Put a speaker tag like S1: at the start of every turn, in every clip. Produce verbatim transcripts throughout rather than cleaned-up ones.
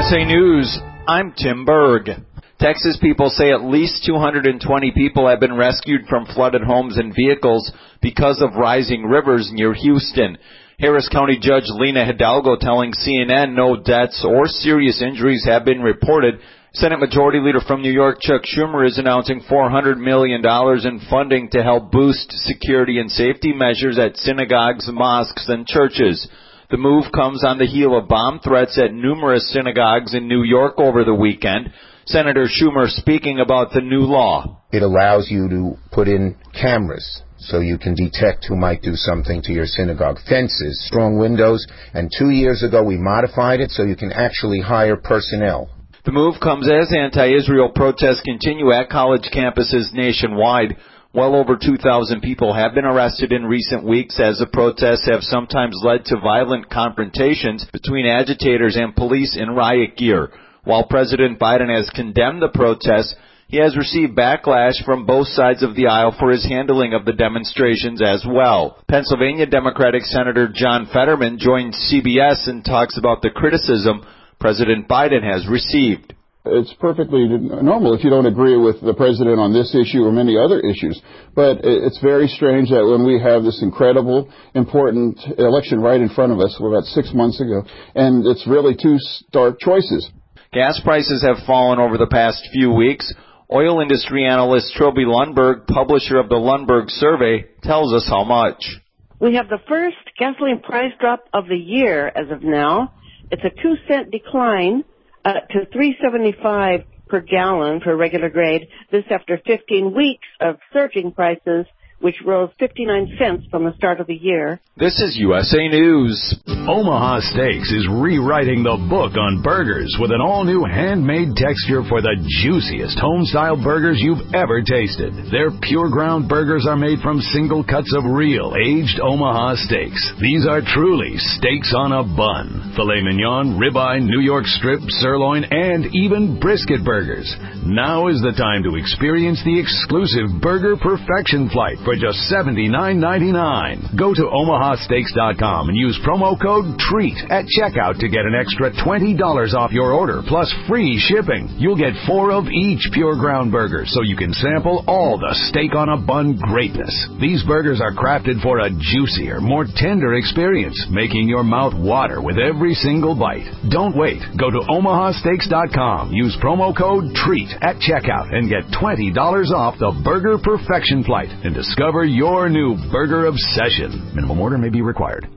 S1: S A News, I'm Tim Berg. Texas people say at least two hundred twenty people have been rescued from flooded homes and vehicles because of rising rivers near Houston. Harris County Judge Lena Hidalgo telling C N N no deaths or serious injuries have been reported. Senate Majority Leader from New York, Chuck Schumer, is announcing four hundred million dollars in funding to help boost security and safety measures at synagogues, mosques, and churches. The move comes on the heel of bomb threats at numerous synagogues in New York over the weekend. Senator Schumer speaking about the new law.
S2: It allows you to put in cameras so you can detect who might do something to your synagogue. Fences, strong windows, and two years ago we modified it so you can actually hire personnel.
S1: The move comes as anti-Israel protests continue at college campuses nationwide. Well over two thousand people have been arrested in recent weeks as the protests have sometimes led to violent confrontations between agitators and police in riot gear. While President Biden has condemned the protests, he has received backlash from both sides of the aisle for his handling of the demonstrations as well. Pennsylvania Democratic Senator John Fetterman joined C B S and talks about the criticism President Biden has received.
S3: It's perfectly normal if you don't agree with the president on this issue or many other issues. But it's very strange that when we have this incredible, important election right in front of us, about six months ago, and it's really two stark choices.
S1: Gas prices have fallen over the past few weeks. Oil industry analyst Trilby Lundberg, publisher of the Lundberg Survey, tells us how much.
S4: We have the first gasoline price drop of the year as of now. It's a two cent decline uh, to three seventy-five per gallon for regular grade. This after fifteen weeks of surging prices, which rose fifty-nine cents from the start of the year.
S1: This is U S A News.
S5: Omaha Steaks is rewriting the book on burgers with an all-new handmade texture for the juiciest home-style burgers you've ever tasted. Their pure ground burgers are made from single cuts of real, aged Omaha steaks. These are truly steaks on a bun. Filet mignon, ribeye, New York strip, sirloin, and even brisket burgers. Now is the time to experience the exclusive Burger Perfection Flight for just seventy-nine ninety-nine. Go to omaha steaks dot com and use promo code TREAT at checkout to get an extra twenty dollars off your order plus free shipping. You'll get four of each pure ground burger so you can sample all the steak on a bun greatness. These burgers are crafted for a juicier, more tender experience, making your mouth water with every single bite. Don't wait. Go to omaha steaks dot com. Use promo code TREAT at checkout and get twenty dollars off the Burger Perfection Flight and discover your new burger obsession. Minimum order may be required.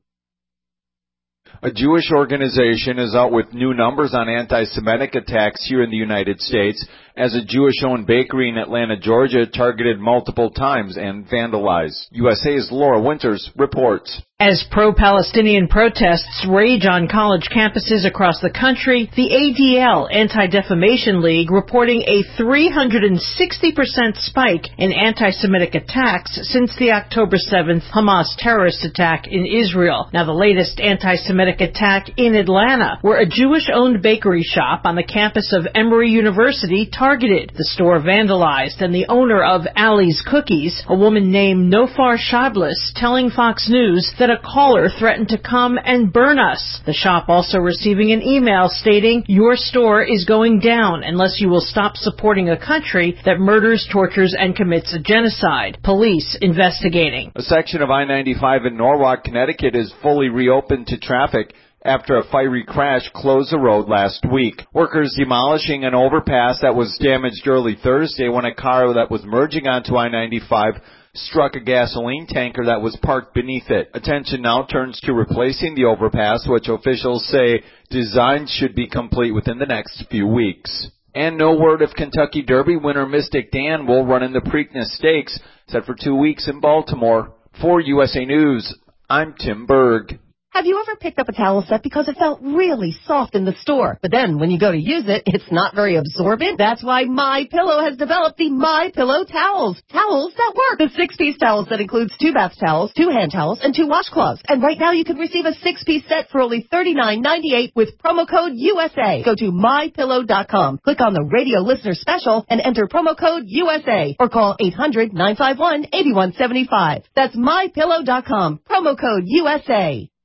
S1: A Jewish organization is out with new numbers on anti-Semitic attacks here in the United States as a Jewish-owned bakery in Atlanta, Georgia, targeted multiple times and vandalized. U S A's Laura Winters reports.
S6: As pro-Palestinian protests rage on college campuses across the country, the A D L, Anti-Defamation League, reporting a three hundred sixty percent spike in anti-Semitic attacks since the October seventh Hamas terrorist attack in Israel. Now, the latest anti-Semitic attack in Atlanta, where a Jewish-owned bakery shop on the campus of Emory University targeted. The store vandalized, and the owner of Ali's Cookies, a woman named Nofar Shablis, telling Fox News that a caller threatened to come and burn us. The shop also receiving an email stating, "Your store is going down unless you will stop supporting a country that murders, tortures, and commits a genocide." Police investigating.
S1: A section of I ninety-five in Norwalk, Connecticut is fully reopened to traffic after a fiery crash closed the road last week. Workers demolishing an overpass that was damaged early Thursday when a car that was merging onto I ninety-five struck a gasoline tanker that was parked beneath it. Attention now turns to replacing the overpass, which officials say design should be complete within the next few weeks. And no word if Kentucky Derby winner Mystic Dan will run in the Preakness Stakes, set for two weeks in Baltimore. For U S A News, I'm Tim Berg.
S7: Have you ever picked up a towel set because it felt really soft in the store, but then when you go to use it, it's not very absorbent? That's why MyPillow has developed the MyPillow towels. Towels that work. The six-piece towels that includes two bath towels, two hand towels, and two washcloths. And right now you can receive a six-piece set for only thirty-nine ninety-eight with promo code U S A. Go to my pillow dot com, click on the radio listener special, and enter promo code U S A, or call eight hundred nine five one eight one seven five. That's my pillow dot com, promo code U S A.